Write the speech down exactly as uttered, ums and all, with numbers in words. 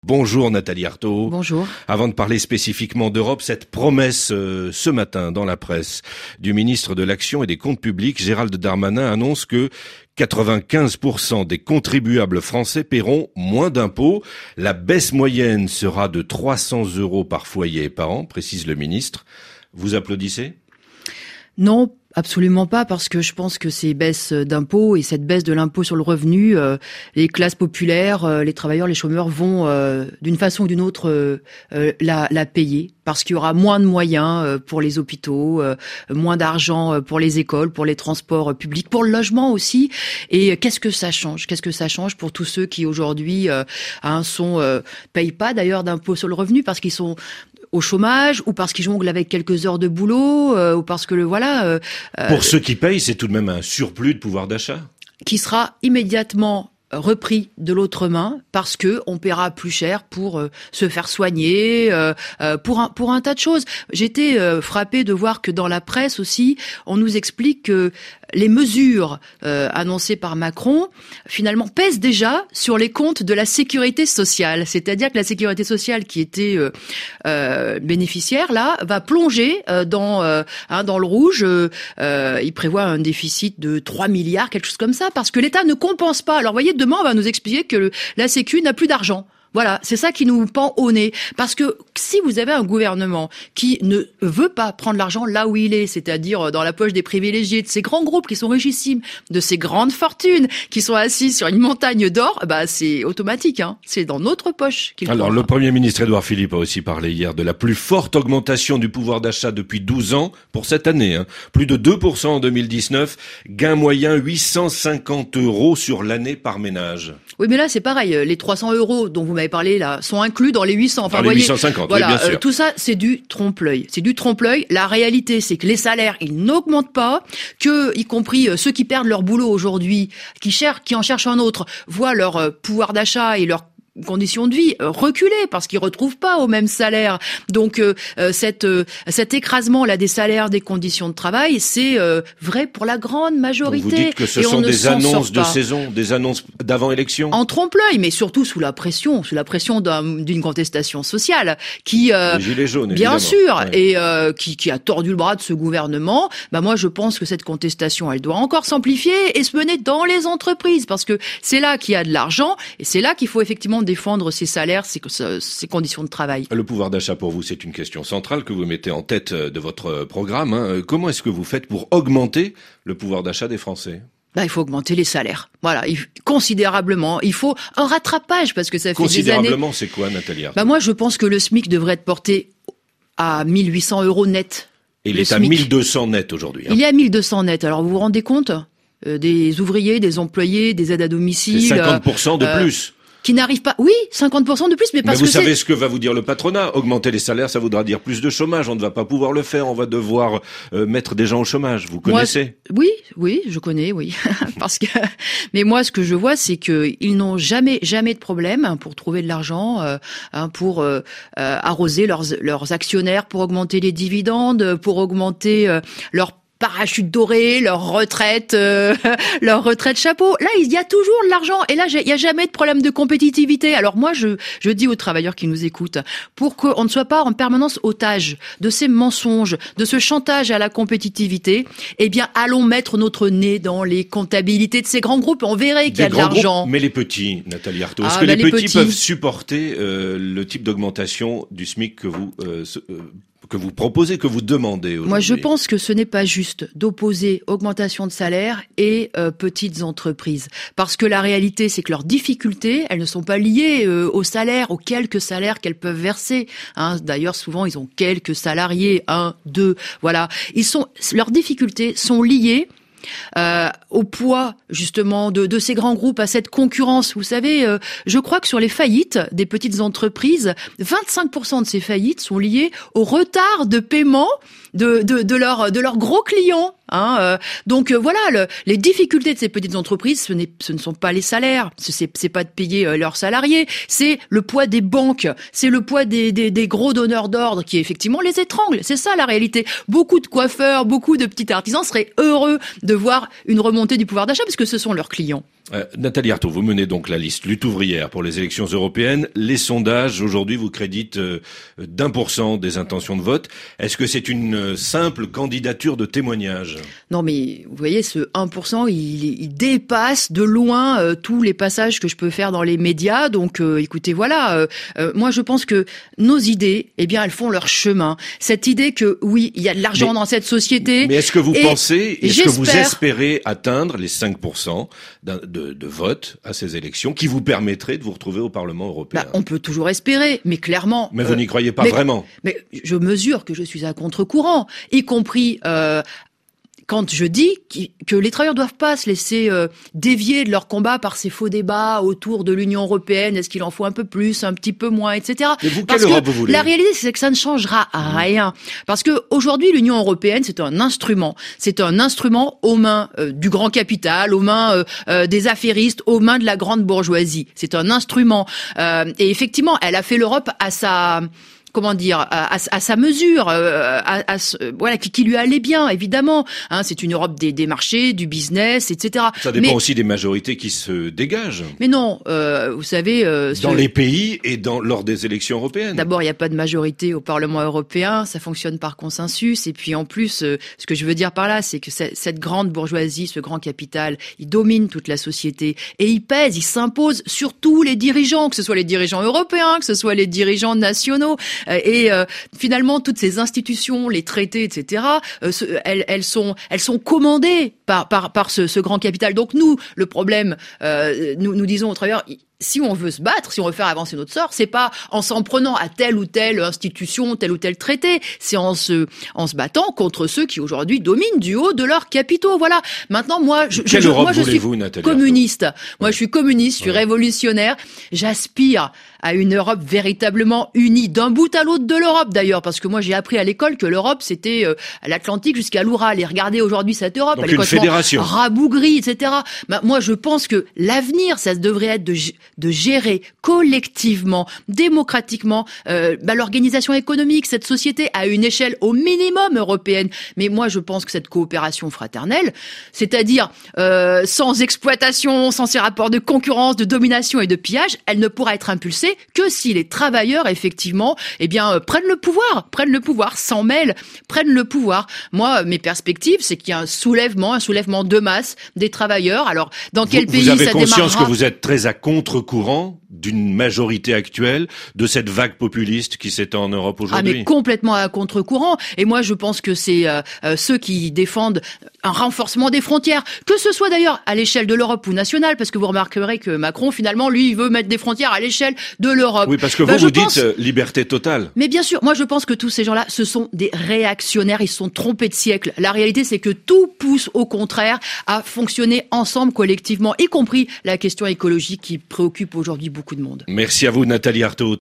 Bonjour Nathalie Arthaud. Bonjour. Avant de parler spécifiquement d'Europe, cette promesse euh, ce matin dans la presse du ministre de l'Action et des Comptes Publics, Gérald Darmanin, annonce que quatre-vingt-quinze pour cent des contribuables français paieront moins d'impôts. La baisse moyenne sera de trois cents euros par foyer et par an, précise le ministre. Vous applaudissez ? Non, absolument pas, parce que je pense que ces baisses d'impôts et cette baisse de l'impôt sur le revenu, euh, les classes populaires, euh, les travailleurs, les chômeurs vont euh, d'une façon ou d'une autre euh, euh, la, la payer, parce qu'il y aura moins de moyens euh, pour les hôpitaux, euh, moins d'argent euh, pour les écoles, pour les transports publics, pour le logement aussi. Et qu'est-ce que ça change ? Qu'est-ce que ça change pour tous ceux qui aujourd'hui euh, hein, sont euh, payent pas d'ailleurs d'impôt sur le revenu parce qu'ils sont au chômage, ou parce qu'ils jonglent avec quelques heures de boulot, euh, ou parce que le voilà. Euh, Pour ceux qui payent, c'est tout de même un surplus de pouvoir d'achat. Qui sera immédiatement repris de l'autre main parce que on paiera plus cher pour euh, se faire soigner, euh, euh, pour un pour un tas de choses. J'étais euh, frappée de voir que dans la presse aussi, on nous explique que les mesures euh, annoncées par Macron finalement pèsent déjà sur les comptes de la sécurité sociale. C'est-à-dire que la sécurité sociale qui était euh, euh, bénéficiaire là va plonger euh, dans euh, hein, dans le rouge. Euh, euh, il prévoit un déficit de trois milliards, quelque chose comme ça, parce que l'État ne compense pas. Alors, vous voyez, demain, on va nous expliquer que le, la Sécu n'a plus d'argent. Voilà, c'est ça qui nous pend au nez. Parce que si vous avez un gouvernement qui ne veut pas prendre l'argent là où il est, c'est-à-dire dans la poche des privilégiés, de ces grands groupes qui sont richissimes, de ces grandes fortunes qui sont assises sur une montagne d'or, bah c'est automatique, hein. C'est dans notre poche qu'il Alors, prendra. le Premier ministre Édouard Philippe a aussi parlé hier de la plus forte augmentation du pouvoir d'achat depuis douze ans pour cette année. Hein. Plus de deux pour cent en deux mille dix-neuf, gain moyen huit cent cinquante euros sur l'année par ménage. Oui, mais là, c'est pareil. Les trois cents euros dont vous m'avez parlé, là, sont inclus dans les huit cents. Enfin, dans les voyez, huit cent cinquante, voilà, oui, bien sûr. Euh, tout ça, c'est du trompe-l'œil. C'est du trompe-l'œil. La réalité, c'est que les salaires, ils n'augmentent pas, que, y compris euh, ceux qui perdent leur boulot aujourd'hui, qui cherchent, qui en cherchent un autre, voient leur euh, pouvoir d'achat et leur conditions de vie euh, reculer parce qu'ils retrouvent pas au même salaire. Donc euh, euh, cette euh, cet écrasement là des salaires, des conditions de travail, c'est euh, vrai pour la grande majorité. Donc vous dites que ce et sont des annonces de pas. saison, des annonces d'avant-élection. En trompe-l'œil, mais surtout sous la pression, sous la pression d'un, d'une contestation sociale qui, euh, les gilets jaunes, bien évidemment. sûr, Ouais. et euh, qui, qui a tordu le bras de ce gouvernement. Bah moi, je pense que cette contestation, elle doit encore s'amplifier et se mener dans les entreprises, parce que c'est là qu'il y a de l'argent et c'est là qu'il faut effectivement défendre ses salaires, ses, ses conditions de travail. Le pouvoir d'achat pour vous, c'est une question centrale que vous mettez en tête de votre programme. Hein. Comment est-ce que vous faites pour augmenter le pouvoir d'achat des Français ? Bah, il faut augmenter les salaires. Voilà, il, considérablement. Il faut un rattrapage parce que ça fait des années. Considérablement, c'est quoi, Nathalie Arthaud ? Bah moi, je pense que le SMIC devrait être porté à mille huit cents euros net. Et il le est à SMIC. mille deux cents net aujourd'hui. Hein. Il est à mille deux cents net. Alors, vous vous rendez compte euh, des ouvriers, des employés, des aides à domicile. C'est cinquante pour cent de euh, plus. Qui n'arrivent pas. Oui, cinquante pour cent de plus, mais parce Mais vous que savez c'est... ce que va vous dire le patronat. Augmenter les salaires, ça voudra dire plus de chômage. On ne va pas pouvoir le faire. On va devoir euh, mettre des gens au chômage. Vous connaissez ? Moi, oui, oui, je connais, oui. Parce que, mais moi, ce que je vois, c'est que ils n'ont jamais, jamais de problème pour trouver de l'argent, euh, hein, pour euh, euh, arroser leurs leurs actionnaires, pour augmenter les dividendes, pour augmenter euh, leur parachute doré, leur retraite, euh, leur retraite chapeau. Là, il y a toujours de l'argent. Et là, il y a jamais de problème de compétitivité. Alors moi, je, je dis aux travailleurs qui nous écoutent, pour qu'on ne soit pas en permanence otage de ces mensonges, de ce chantage à la compétitivité, eh bien, allons mettre notre nez dans les comptabilités de ces grands groupes. On verrait qu'il y a de l'argent. Groupes, mais les petits, Nathalie Arthaud, est-ce Ah, que bah, les, les petits, petits peuvent supporter euh, le type d'augmentation du SMIC que vous euh, ce, euh, que vous proposez, que vous demandez aujourd'hui ? Moi, je pense que ce n'est pas juste d'opposer augmentation de salaire et euh, petites entreprises. Parce que la réalité, c'est que leurs difficultés, elles ne sont pas liées euh, au salaire, aux quelques salaires qu'elles peuvent verser. Hein. D'ailleurs, souvent, ils ont quelques salariés, un, deux, voilà. Ils sont, leurs difficultés sont liées Euh, au poids justement de, de ces grands groupes, à cette concurrence. Vous savez, euh, je crois que sur les faillites des petites entreprises, vingt-cinq pour cent de ces faillites sont liées au retard de paiement de, de, de leurs de leurs gros clients. Hein, euh, donc euh, voilà, le, les difficultés de ces petites entreprises, ce, n'est, ce ne sont pas les salaires, ce c'est, c'est pas de payer euh, leurs salariés, c'est le poids des banques, c'est le poids des, des, des gros donneurs d'ordre qui effectivement les étranglent. C'est ça la réalité. Beaucoup de coiffeurs, beaucoup de petits artisans seraient heureux de voir une remontée du pouvoir d'achat parce que ce sont leurs clients. Euh, Nathalie Arthaud, vous menez donc la liste lutte ouvrière pour les élections européennes. Les sondages, aujourd'hui, vous créditent euh, d'un pour cent des intentions de vote. Est-ce que c'est une euh, simple candidature de témoignage? Non, mais vous voyez, ce un pour cent, il, il dépasse de loin euh, tous les passages que je peux faire dans les médias. Donc, euh, écoutez, voilà, euh, euh, moi, je pense que nos idées, eh bien, elles font leur chemin. Cette idée que, oui, il y a de l'argent mais, dans cette société. Mais est-ce que vous pensez, est-ce que vous espérez atteindre les cinq pour cent d'un, de De, de vote à ces élections qui vous permettraient de vous retrouver au Parlement européen? Bah, on peut toujours espérer, mais clairement... Mais vous euh, n'y croyez pas mais, vraiment? Mais je mesure que je suis à contre-courant, y compris... Euh, quand je dis que les travailleurs doivent pas se laisser euh, dévier de leur combat par ces faux débats autour de l'Union européenne, est-ce qu'il en faut un peu plus, un petit peu moins, et cetera. Mais vous, Parce quelle que Europe vous voulez? La réalité, c'est que ça ne changera mmh. rien. Parce que aujourd'hui, l'Union européenne, c'est un instrument. C'est un instrument aux mains euh, du grand capital, aux mains euh, euh, des affairistes, aux mains de la grande bourgeoisie. C'est un instrument. Euh, et effectivement, elle a fait l'Europe à sa... comment dire, à, à, à sa mesure, à, à, voilà, qui, qui lui allait bien, évidemment. Hein, c'est une Europe des, des marchés, du business, et cetera. Ça dépend mais, aussi des majorités qui se dégagent. Mais non, euh, vous savez... Euh, dans ce... les pays et dans, lors des élections européennes. D'abord, il n'y a pas de majorité au Parlement européen, ça fonctionne par consensus. Et puis en plus, euh, ce que je veux dire par là, c'est que cette grande bourgeoisie, ce grand capital, il domine toute la société. Et il pèse, il s'impose sur tous les dirigeants, que ce soit les dirigeants européens, que ce soit les dirigeants nationaux. Et euh, finalement, toutes ces institutions, les traités, et cetera, euh, elles, elles sont, elles sont commandées par par par ce, ce grand capital. Donc nous, le problème, euh, nous nous disons au travers. Si on veut se battre, si on veut faire avancer notre sort, c'est pas en s'en prenant à telle ou telle institution, tel ou tel traité, c'est en se en se battant contre ceux qui aujourd'hui dominent du haut de leurs capitaux. Voilà. Maintenant, moi, je, Quelle je, Europe moi, je suis Nathalie communiste. Arthaud. Moi, ouais. je suis communiste, je suis ouais. révolutionnaire. J'aspire à une Europe véritablement unie d'un bout à l'autre de l'Europe, d'ailleurs, parce que moi, j'ai appris à l'école que l'Europe, c'était euh, l'Atlantique jusqu'à l'Oural. Et regardez aujourd'hui cette Europe, donc elle est une fédération rabougrie, et cetera. Bah, moi, je pense que l'avenir, ça devrait être de de gérer collectivement, démocratiquement, euh, bah, l'organisation économique, cette société à une échelle au minimum européenne. Mais moi, je pense que cette coopération fraternelle, c'est-à-dire euh, sans exploitation, sans ces rapports de concurrence, de domination et de pillage, elle ne pourra être impulsée que si les travailleurs, effectivement, eh bien, euh, prennent le pouvoir, prennent le pouvoir, s'en mêlent, prennent le pouvoir. Moi, mes perspectives, c'est qu'il y a un soulèvement, un soulèvement de masse des travailleurs. Alors, dans quel vous, pays vous avez ça conscience démarrera ? Que vous êtes très à contre-courant d'une majorité actuelle, de cette vague populiste qui s'étend en Europe aujourd'hui? Ah, mais complètement à contre-courant. Et moi, je pense que c'est euh, euh, ceux qui défendent un renforcement des frontières, que ce soit d'ailleurs à l'échelle de l'Europe ou nationale, parce que vous remarquerez que Macron, finalement, lui, il veut mettre des frontières à l'échelle de l'Europe. Oui, parce que ben, vous, vous pense... dites euh, liberté totale. Mais bien sûr, moi, je pense que tous ces gens-là, ce sont des réactionnaires, ils se sont trompés de siècle. La réalité, c'est que tout pousse, au contraire, à fonctionner ensemble, collectivement, y compris la question écologique qui préoccupe aujourd'hui beaucoup de monde. Merci à vous, Nathalie Arthaud.